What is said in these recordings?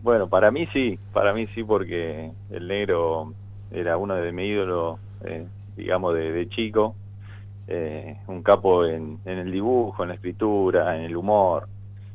Bueno, para mí sí, porque el negro era uno de mis ídolos, digamos, de chico, un capo en el dibujo, en la escritura, en el humor,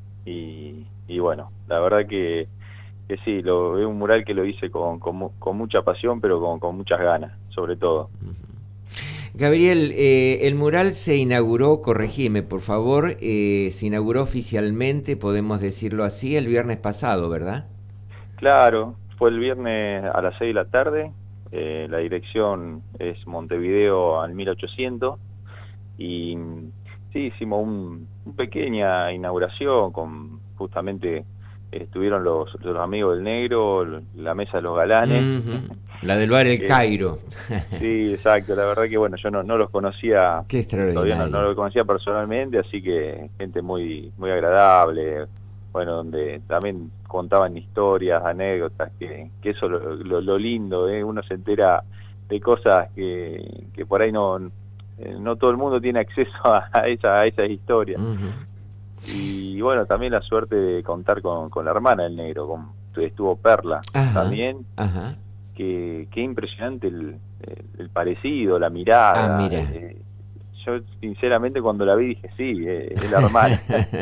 y bueno, la verdad que sí, es un mural que lo hice con mucha pasión, pero con muchas ganas, sobre todo. Gabriel, el mural se inauguró, corregime por favor, se inauguró oficialmente, podemos decirlo así, el viernes pasado, ¿verdad? Claro, fue el viernes a las 6 de la tarde, la dirección es Montevideo al 1800, y sí, hicimos un pequeña inauguración con justamente estuvieron los amigos del negro, la mesa de los galanes. Ujú. La del bar El que Cairo. sí, exacto, la verdad que bueno, yo no los conocía, Qué todavía no extraordinario. los conocía personalmente, así que gente muy agradable, bueno, donde también contaban historias, anécdotas, que eso lo lindo, uno se entera de cosas que por ahí no todo el mundo tiene acceso a esas historias. Ujú. Y bueno, también la suerte de contar con la hermana del negro, estuvo Perla Ajá, también, ajá. que impresionante el parecido, la Ah, mirada. mira. Yo sinceramente cuando la vi dije, sí, es la hermana,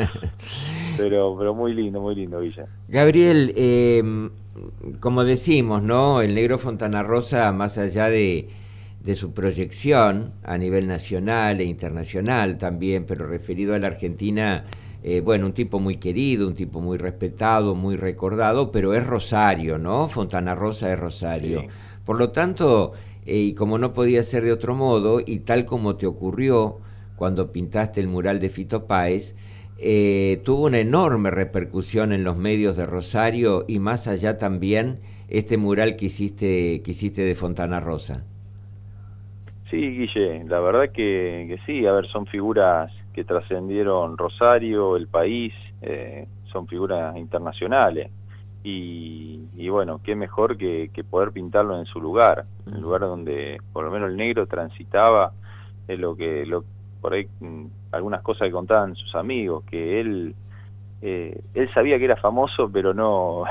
pero muy lindo, Villa. Gabriel, como decimos, ¿no? El Negro Fontana Rosa, más allá de su proyección a nivel nacional e internacional también, pero referido a la Argentina, bueno, un tipo muy querido, un tipo muy respetado, muy recordado, pero es Rosario, ¿no? Fontana Rosa es Rosario. Sí, Por lo tanto, y como no podía ser de otro modo, y tal como te ocurrió cuando pintaste el mural de Fito Páez, tuvo una enorme repercusión en los medios de Rosario y más allá también este mural que hiciste de Fontana Rosa. sí, Guille, la verdad que sí, a ver, son figuras que trascendieron Rosario, el país, son figuras internacionales. Y bueno, qué mejor que poder pintarlo en su lugar, el lugar donde por lo menos el negro transitaba, es por ahí algunas cosas que contaban sus amigos, que él sabía que era famoso, pero no,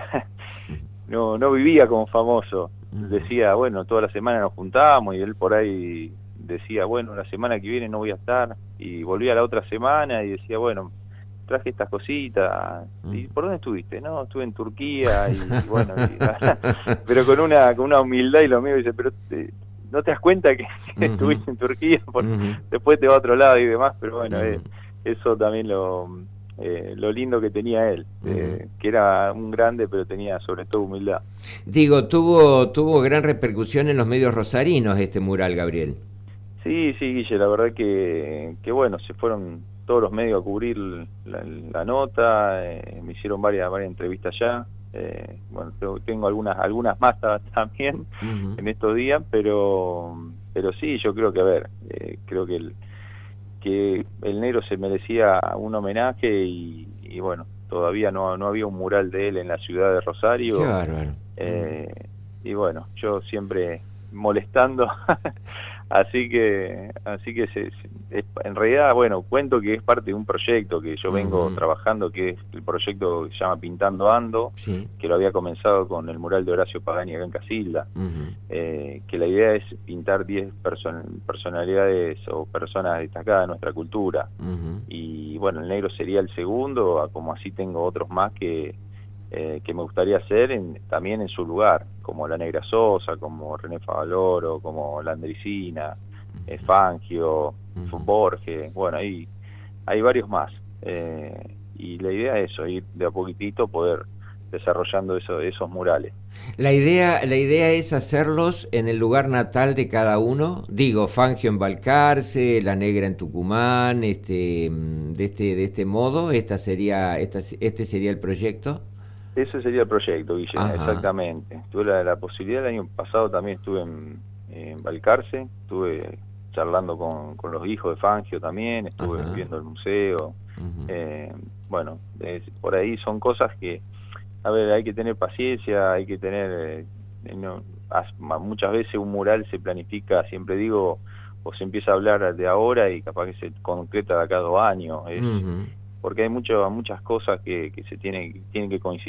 no vivía como famoso. Decía, bueno, toda la semana nos juntábamos y él por ahí decía, bueno, la semana que viene no voy a estar, y volvía la otra semana y decía, bueno, traje estas cositas. ¿Y por dónde estuviste? No, estuve en Turquía y bueno, pero con una humildad, y lo mío dice, pero no te das cuenta que, que Ujú, estuviste en Turquía, ujú, después te va a otro lado y demás, pero bueno, ujú, eso también lo lindo que tenía él, ujú. que era un grande, pero tenía sobre todo humildad. Digo, tuvo gran repercusión en los medios rosarinos este mural, Gabriel. Sí, sí, Guille, la verdad que bueno, se fueron todos los medios a cubrir la nota, me hicieron varias entrevistas ya, bueno, tengo algunas más también Ujú. en estos días, pero sí, yo creo que, a ver, creo que el negro se merecía un homenaje y bueno, todavía no había un mural de él en la ciudad de Qué Rosario, bárbaro. eh, y bueno, yo siempre molestando, así que en realidad, bueno, cuento que es parte de un proyecto que yo vengo Ujú. trabajando, que es el proyecto que se llama Pintando Ando, Sí. que lo había comenzado con el mural de Horacio Pagani acá en Casilda, Ujú. que la idea es pintar 10 personalidades o personas destacadas de nuestra cultura. Ujú. Y bueno, el negro sería el segundo, como así tengo otros más que me gustaría hacer también en su lugar, como la Negra Sosa, como René Favaloro, como Landricina, Fangio, Ujú. Borges, bueno, hay varios más. Y la idea es eso, ir de a poquitito poder desarrollando esos murales. La idea es hacerlos en el lugar natal de cada uno. Digo, Fangio en Balcarce, La Negra en Tucumán, de este modo, este sería el proyecto. Ese sería el proyecto, Guille, Ajá. exactamente. Tuve la posibilidad, el año pasado también estuve en Balcarce, estuve charlando con los hijos de Fangio también, estuve Ajá. viendo el museo. Ujú. eh, bueno, por ahí son cosas que, a ver, hay que tener paciencia, hay que tener, muchas veces un mural se planifica, siempre digo, o se empieza a hablar de ahora y capaz que se concreta de acá a 2 años, Ujú. porque hay muchas cosas que tienen que coincidir,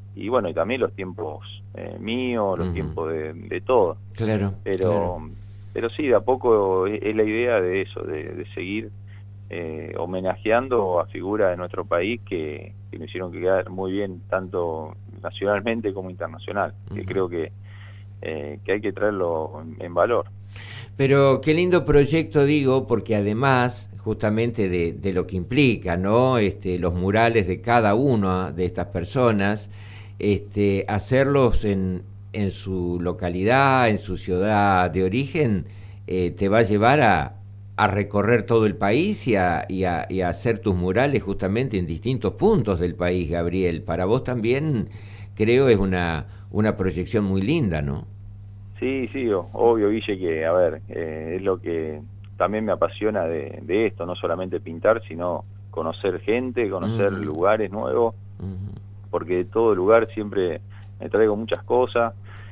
bueno, y también los tiempos míos, los tiempos de todo. Claro, pero sí, de a poco es la idea de eso, de seguir homenajeando a figuras de nuestro país que nos hicieron quedar muy bien, tanto nacionalmente como internacional, que creo que hay que traerlo en valor. Pero qué lindo proyecto, digo, porque además justamente de lo que implica, ¿no? Los murales de cada una de estas personas, hacerlos en su localidad, en su ciudad de origen, te va a llevar a recorrer todo el país y a hacer tus murales justamente en distintos puntos del país, Gabriel. Para vos también creo es una proyección muy linda, ¿no? Sí, sí, obvio, Guille, que, a ver, es lo que también me apasiona de esto, no solamente pintar, sino conocer gente, conocer lugares nuevos, porque de todo lugar siempre me traigo muchas cosas.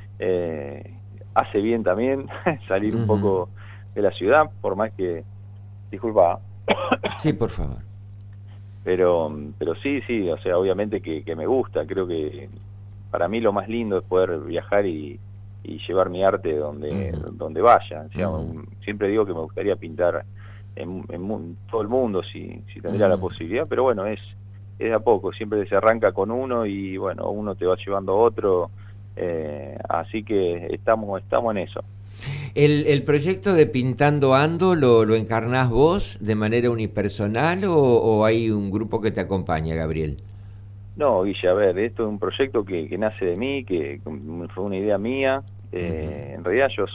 Hace bien también salir un poco de la ciudad, por más que, disculpa, Sí, por favor. pero sí, sí, o sea, obviamente que me gusta, creo que para mí lo más lindo es poder viajar y llevar mi arte donde vaya. O sea, siempre digo que me gustaría pintar en todo el mundo si tendría la posibilidad, pero bueno, es de a poco, siempre se arranca con uno y bueno, uno te va llevando a otro, así que estamos en eso. ¿El proyecto de Pintando Ando lo encarnás vos de manera unipersonal o hay un grupo que te acompaña, Gabriel? No, Guille, a ver, esto es un proyecto que nace de mí, que fue una idea mía. En realidad yo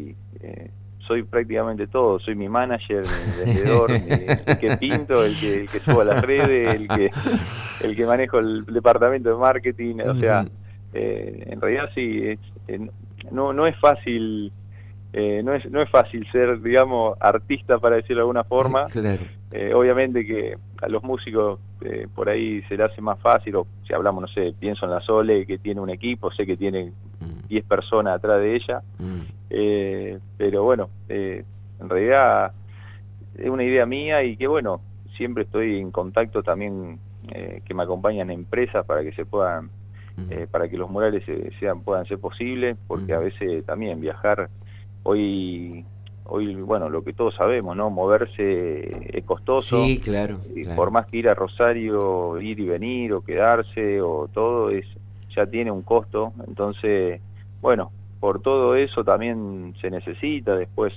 soy prácticamente todo, soy mi manager, mi vendedor, el que pinto, el que subo a las redes, el que manejo el departamento de marketing, o sea, en realidad sí, no es fácil, no es fácil ser, digamos, artista, para decirlo de alguna forma. Claro. Obviamente que a los músicos por ahí se le hace más fácil, o si hablamos, no sé, pienso en la Sole, que tiene un equipo, sé que tiene 10 personas atrás de ella, pero bueno, en realidad es una idea mía y que bueno, siempre estoy en contacto también, que me acompañan empresas para que se puedan, para que los murales puedan ser posibles, porque a veces también viajar, hoy, bueno, lo que todos sabemos, ¿no? Moverse es costoso. Sí, claro, Por más que ir a Rosario, ir y venir, o quedarse, o todo, ya tiene un costo. Entonces, bueno, por todo eso también se necesita después.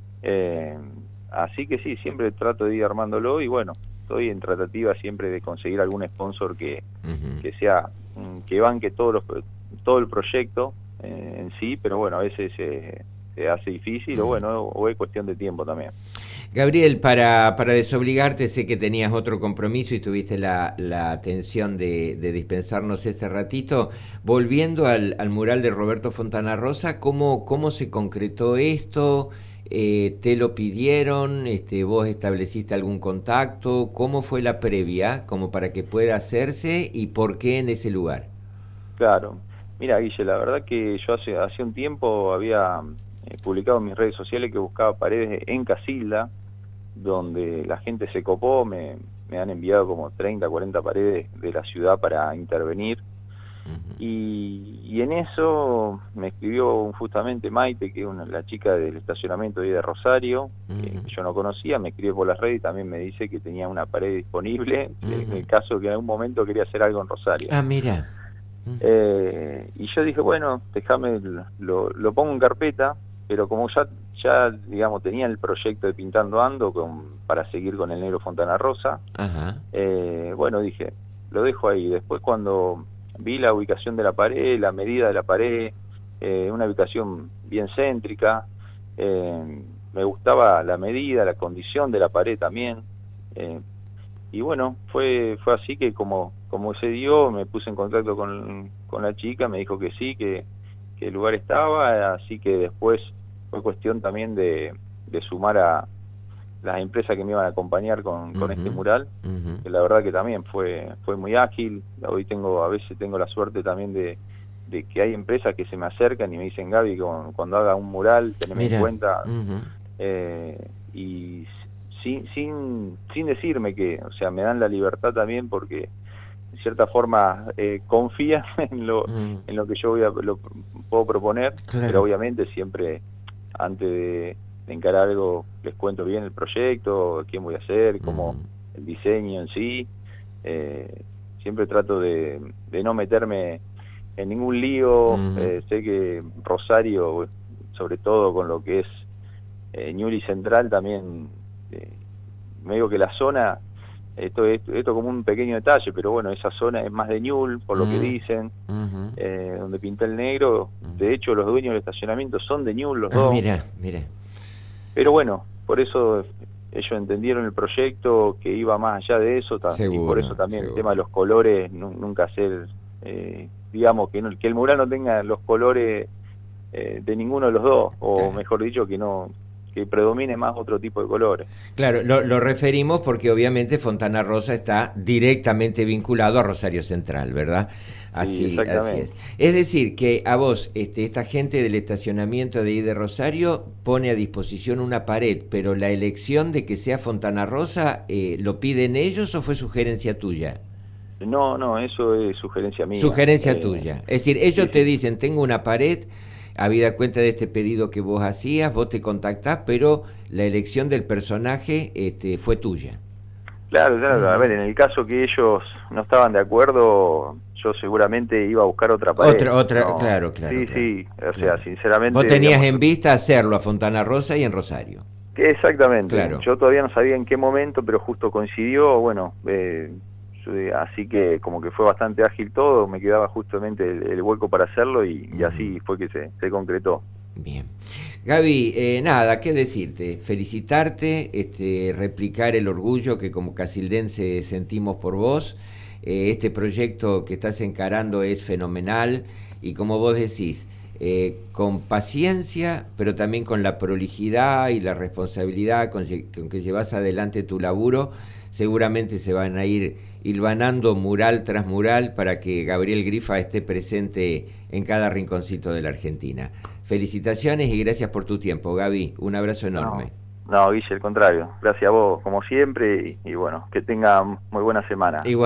Así que sí, siempre trato de ir armándolo y bueno, estoy en tratativa siempre de conseguir algún sponsor que sea, que banque todo el proyecto en sí, pero bueno, a veces se hace difícil, o bueno, o es cuestión de tiempo también. Gabriel, para desobligarte, sé que tenías otro compromiso y tuviste la atención de dispensarnos este ratito. Volviendo al mural de Roberto Fontana Rosa, ¿cómo se concretó esto? ¿Te lo pidieron? ¿Vos estableciste algún contacto? ¿Cómo fue la previa como para que pueda hacerse y por qué en ese lugar? Claro. Mira, Guille, la verdad que yo hace un tiempo había publicado en mis redes sociales que buscaba paredes en Casilda, donde la gente se copó, me han enviado como 30, 40 paredes de la ciudad para intervenir, y en eso me escribió justamente Maite, que es la chica del estacionamiento de Rosario, que yo no conocía, me escribió por las redes y también me dice que tenía una pared disponible, en el caso que en algún momento quería hacer algo en Rosario. Ah, mira. Y yo dije, bueno, déjame, lo pongo en carpeta, pero como ya digamos, tenía el proyecto de Pintando Ando para seguir con el Negro Fontana Rosa, bueno, dije, lo dejo ahí. Después cuando vi la ubicación de la pared, la medida de la pared, una ubicación bien céntrica, me gustaba la medida, la condición de la pared también, y bueno, fue así que como se dio, me puse en contacto con la chica, me dijo que sí, que el lugar estaba, así que después fue cuestión también de sumar a las empresas que me iban a acompañar con este mural, que la verdad que también fue muy ágil. Hoy a veces tengo la suerte también de que hay empresas que se me acercan y me dicen, Gaby, cuando haga un mural, teneme en cuenta, y sin decirme que, o sea, me dan la libertad también, porque de cierta forma confía en lo que yo lo puedo proponer, Claro. pero obviamente siempre antes de encarar algo les cuento bien el proyecto, quién voy a ser, cómo el diseño en sí. Siempre trato de no meterme en ningún lío. Sé que Rosario, sobre todo con lo que es Ñuble Central, también me digo que la zona, esto como un pequeño detalle, pero bueno, esa zona es más de Ñuble, por lo que dicen, donde pinta el negro. De hecho, los dueños del estacionamiento son de Ñuble los dos. Mira. Pero bueno, por eso ellos entendieron el proyecto, que iba más allá de eso, Seguro, y por eso también seguro. el tema de los colores, nunca hacer, digamos, que el mural no tenga los colores de ninguno de los dos, o mejor dicho, que predomine más otro tipo de colores. Claro, lo referimos porque obviamente Fontana Rosa está directamente vinculado a Rosario Central, ¿verdad? Sí, Así es. Es decir, que a vos, esta gente del estacionamiento de ahí de Rosario pone a disposición una pared, pero la elección de que sea Fontana Rosa, ¿lo piden ellos o fue sugerencia tuya? No, eso es sugerencia mía. Sugerencia tuya. Es decir, ellos sí, te dicen, tengo una pared, habida cuenta de este pedido que vos hacías, vos te contactás, pero la elección del personaje fue tuya. Claro, a ver, en el caso que ellos no estaban de acuerdo, yo seguramente iba a buscar otra pared. No, Claro. Sí, o sea, sinceramente... Vos tenías digamos, en vista hacerlo a Fontana Rosa y en Rosario. Exactamente. Claro. Yo todavía no sabía en qué momento, pero justo coincidió, bueno, así que como que fue bastante ágil todo, me quedaba justamente el hueco para hacerlo y así fue que se concretó. Bien. Gaby, nada, qué decirte, felicitarte, replicar el orgullo que como casildense sentimos por vos. Este proyecto que estás encarando es fenomenal y como vos decís, con paciencia, pero también con la prolijidad y la responsabilidad con que llevas adelante tu laburo, seguramente se van a ir hilvanando mural tras mural para que Gabriel Grifa esté presente en cada rinconcito de la Argentina. Felicitaciones y gracias por tu tiempo, Gaby. Un abrazo enorme. No, Guille, al contrario. Gracias a vos, como siempre, y bueno, que tenga muy buena semana. Igual.